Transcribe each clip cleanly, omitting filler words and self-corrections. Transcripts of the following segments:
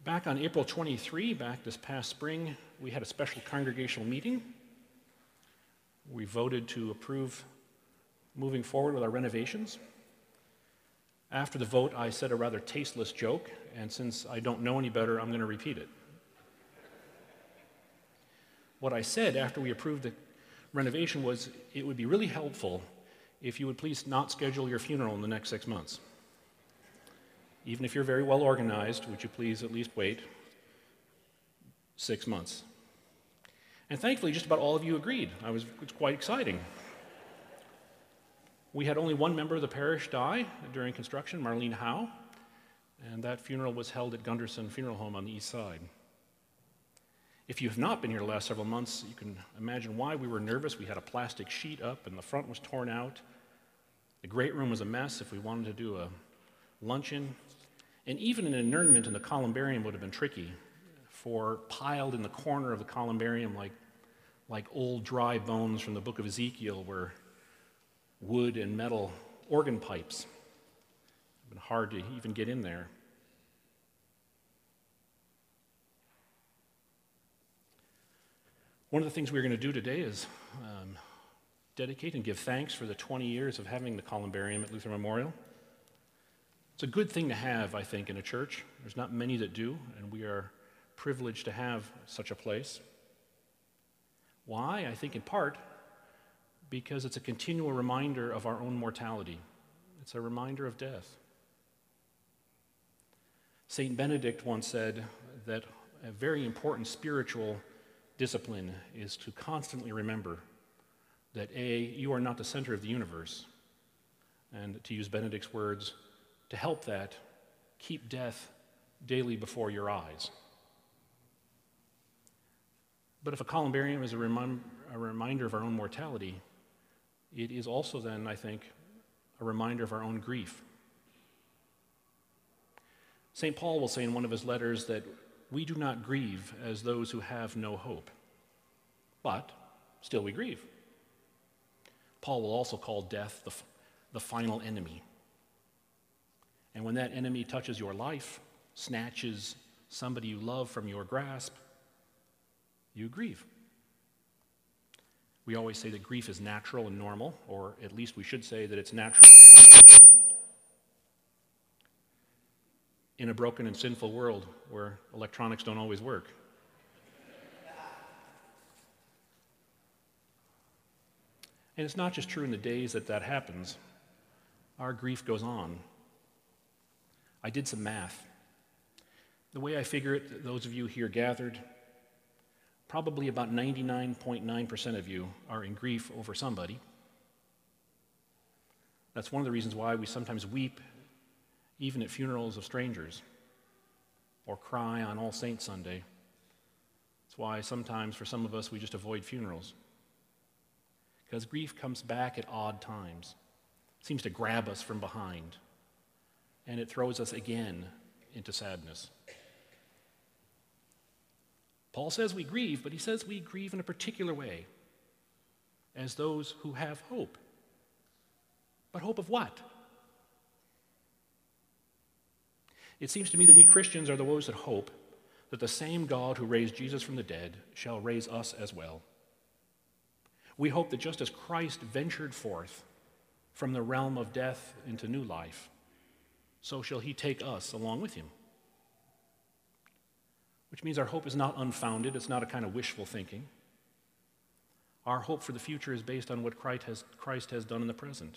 Back on April 23, back this past spring, we had a special congregational meeting. We voted to approve moving forward with our renovations. After the vote, I said a rather tasteless joke, and since I don't know any better, I'm going to repeat it. What I said after we approved the renovation was it would be really helpful if you would please not schedule your funeral in the next 6 months. Even if you're very well organized, would you please at least wait 6 months? And thankfully, just about all of you agreed. It's quite exciting. We had only one member of the parish die during construction, Marlene Howe, and that funeral was held at Gunderson Funeral Home on the east side. If you have not been here the last several months, you can imagine why we were nervous. We had a plastic sheet up and the front was torn out. The great room was a mess if we wanted to do a luncheon. And even an interment in the columbarium would have been tricky, for piled in the corner of the columbarium like old dry bones from the book of Ezekiel were wood and metal organ pipes. It would have been hard to even get in there. One of the things we're going to do today is dedicate and give thanks for the 20 years of having the columbarium at Luther Memorial. It's a good thing to have, I think, in a church. There's not many that do, and we are privileged to have such a place. Why? I think in part because it's a continual reminder of our own mortality. It's a reminder of death. St. Benedict once said that a very important spiritual discipline is to constantly remember that you are not the center of the universe, and to use Benedict's words, to help that, keep death daily before your eyes. But if a columbarium is a reminder of our own mortality, it is also then, I think, a reminder of our own grief. St. Paul will say in one of his letters that we do not grieve as those who have no hope, but still we grieve. Paul will also call death the final enemy. And when that enemy touches your life, snatches somebody you love from your grasp, you grieve. We always say that grief is natural and normal, or at least we should say that it's natural and normal in a broken and sinful world where electronics don't always work. And it's not just true in the days that happens. Our grief goes on. I did some math. The way I figure it, those of you here gathered, probably about 99.9% of you are in grief over somebody. That's one of the reasons why we sometimes weep even at funerals of strangers, or cry on All Saints Sunday. That's why sometimes for some of us we just avoid funerals. Because grief comes back at odd times. It seems to grab us from behind, and it throws us again into sadness. Paul says we grieve, but he says we grieve in a particular way, as those who have hope. But hope of what? It seems to me that we Christians are those that hope that the same God who raised Jesus from the dead shall raise us as well. We hope that just as Christ ventured forth from the realm of death into new life, so shall he take us along with him. Which means our hope is not unfounded, it's not a kind of wishful thinking. Our hope for the future is based on what Christ has done in the present.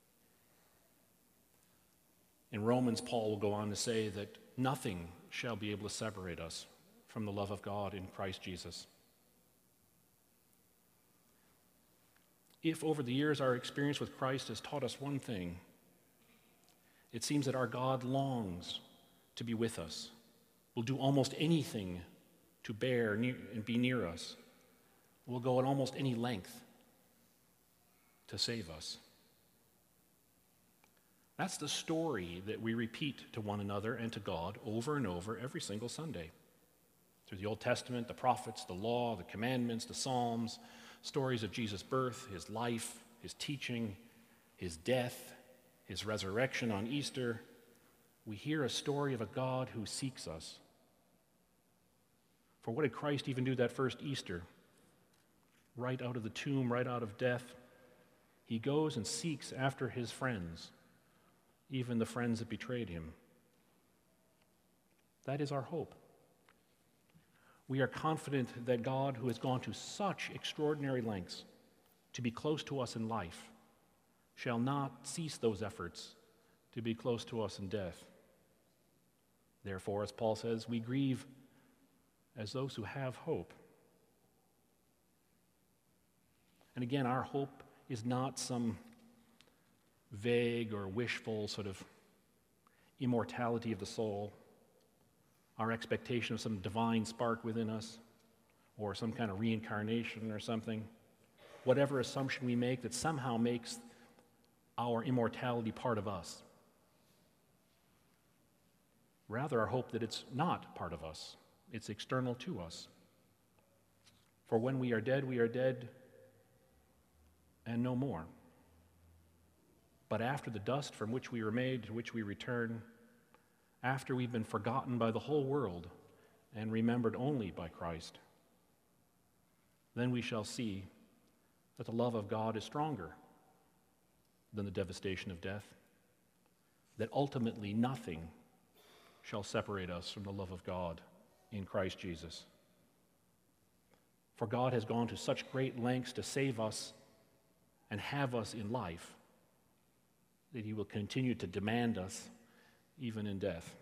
In Romans, Paul will go on to say that nothing shall be able to separate us from the love of God in Christ Jesus. If over the years our experience with Christ has taught us one thing, it seems that our God longs to be with us, will do almost anything to bear and be near us, will go at almost any length to save us. That's the story that we repeat to one another and to God over and over every single Sunday. Through the Old Testament, the prophets, the law, the commandments, the Psalms, stories of Jesus' birth, his life, his teaching, his death, his resurrection on Easter, we hear a story of a God who seeks us, For what did Christ even do that first Easter? Right out of the tomb, right out of death, he goes and seeks after his friends, even the friends that betrayed him. That is our hope. We are confident that God, who has gone to such extraordinary lengths to be close to us in life, shall not cease those efforts to be close to us in death. Therefore, as Paul says, we grieve as those who have hope. And again, our hope is not some vague or wishful sort of immortality of the soul, our expectation of some divine spark within us, or some kind of reincarnation or something. Whatever assumption we make that somehow makes our immortality part of us. Rather, our hope that it's not part of us. It's external to us. For when we are dead and no more. But after the dust from which we were made, to which we return, after we've been forgotten by the whole world and remembered only by Christ, then we shall see that the love of God is stronger than the devastation of death, that ultimately nothing shall separate us from the love of God in Christ Jesus. For God has gone to such great lengths to save us and have us in life that he will continue to demand us even in death.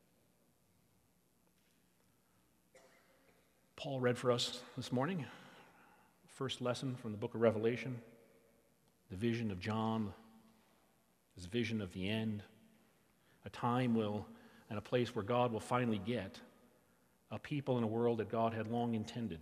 Paul read for us this morning, first lesson from the book of Revelation, the vision of John, his vision of the end, a time and a place where God will finally get a people in a world that God had long intended.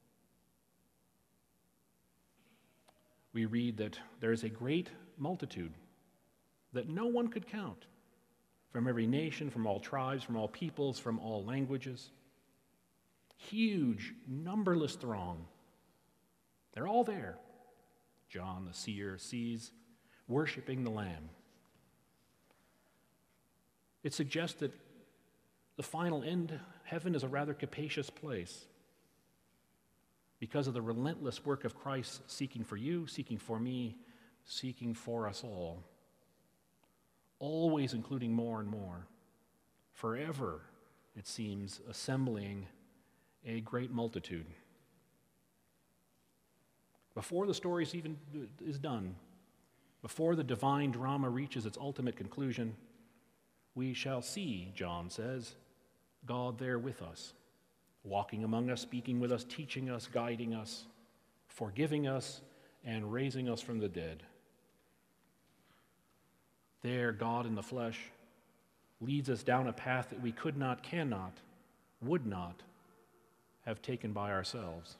We read that there is a great multitude that no one could count, from every nation, from all tribes, from all peoples, from all languages. Huge, numberless throng. They're all there. John the seer sees, worshiping the Lamb. It suggests that the final end, heaven, is a rather capacious place because of the relentless work of Christ seeking for you, seeking for me, seeking for us all. Always including more and more. Forever, it seems, assembling a great multitude. Before the story is done, before the divine drama reaches its ultimate conclusion, we shall see, John says, God there with us, walking among us, speaking with us, teaching us, guiding us, forgiving us, and raising us from the dead. There, God in the flesh leads us down a path that we could not, cannot, would not have taken by ourselves.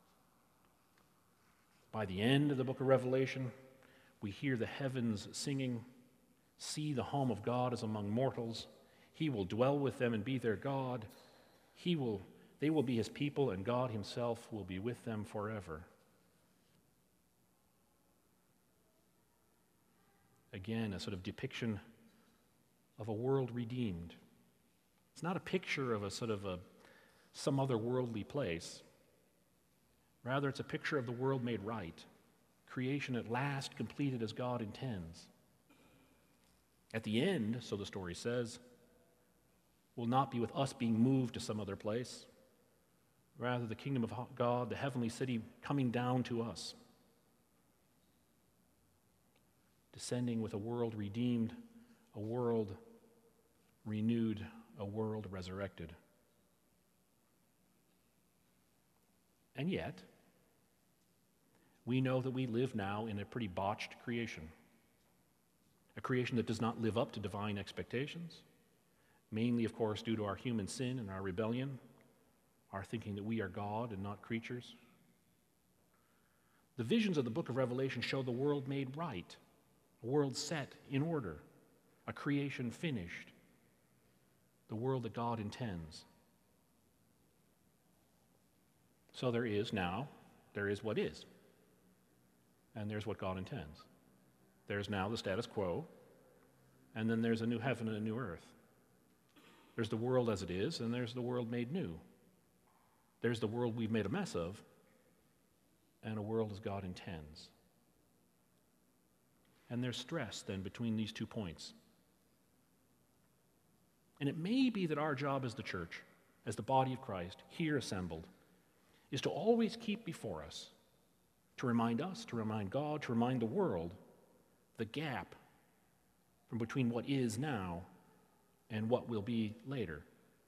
By the end of the book of Revelation, we hear the heavens singing, see the home of God as among mortals. He will dwell with them and be their God. They will be his people, and God himself will be with them forever. Again, a sort of depiction of a world redeemed. It's not a picture of some other worldly place. Rather, it's a picture of the world made right, creation at last completed as God intends. At the end, so the story says, will not be with us being moved to some other place. Rather, the kingdom of God, the heavenly city, coming down to us. Descending with a world redeemed, a world renewed, a world resurrected. And yet, we know that we live now in a pretty botched creation. A creation that does not live up to divine expectations, mainly, of course, due to our human sin and our rebellion, our thinking that we are God and not creatures. The visions of the book of Revelation show the world made right, a world set in order, a creation finished, the world that God intends. So there is what is, and there's what God intends. There's now the status quo, and then there's a new heaven and a new earth. There's the world as it is, and there's the world made new. There's the world we've made a mess of, and a world as God intends. And there's stress then between these 2 points. And it may be that our job as the church, as the body of Christ, here assembled, is to always keep before us, to remind God, to remind the world, the gap from between what is now and what will be later.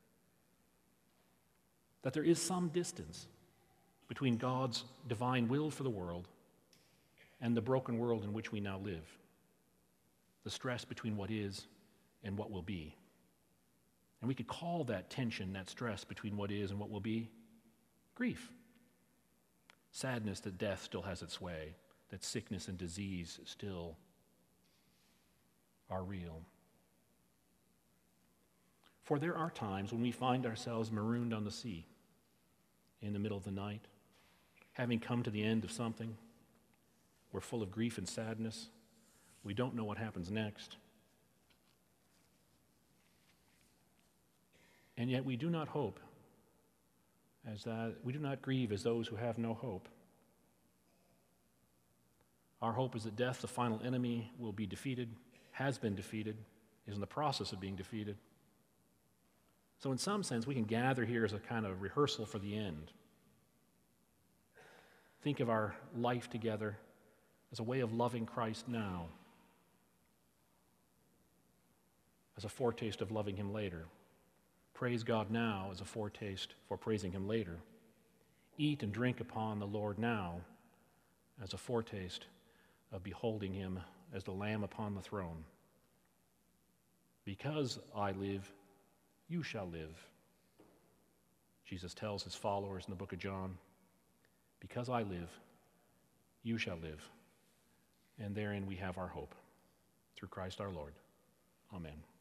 That there is some distance between God's divine will for the world and the broken world in which we now live. The stress between what is and what will be. And we could call that tension, that stress between what is and what will be, grief. Sadness that death still has its way, that sickness and disease still are real. For there are times when we find ourselves marooned on the sea in the middle of the night, having come to the end of something. We're full of grief and sadness. We don't know what happens next. And yet we do not hope, we do not grieve as those who have no hope. Our hope is that death, the final enemy, will be defeated, has been defeated, is in the process of being defeated. So in some sense, we can gather here as a kind of rehearsal for the end. Think of our life together as a way of loving Christ now, as a foretaste of loving him later. Praise God now as a foretaste for praising him later. Eat and drink upon the Lord now as a foretaste of beholding him as the Lamb upon the throne. Because I live, you shall live. Jesus tells his followers in the book of John, because I live, you shall live. And therein we have our hope. Through Christ our Lord. Amen.